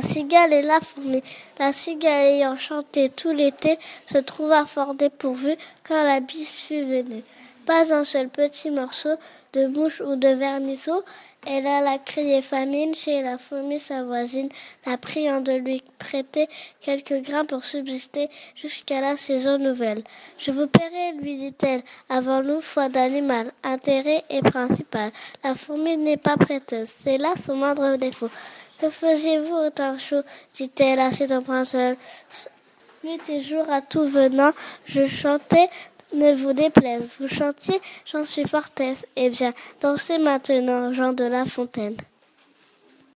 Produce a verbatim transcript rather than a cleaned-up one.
la cigale et la fourmi. La cigale ayant chanté tout l'été se trouva fort dépourvue quand la bise fut venue. Pas un seul petit morceau de mouche ou de vermisseau. Elle alla crier famine chez la fourmi sa voisine, la priant de lui prêter quelques grains pour subsister jusqu'à la saison nouvelle. « Je vous paierai, lui dit-elle, avons-nous foi d'animal, intérêt et principal. La fourmi n'est pas prêteuse, c'est là son moindre défaut. Que faisiez-vous au temps chaud, dit-elle assise en pinceau. Nuit et jour à tout venant, je chantais. Ne vous déplaise, vous chantiez, j'en suis fort aise. Eh bien, dansez maintenant, Jean de La Fontaine.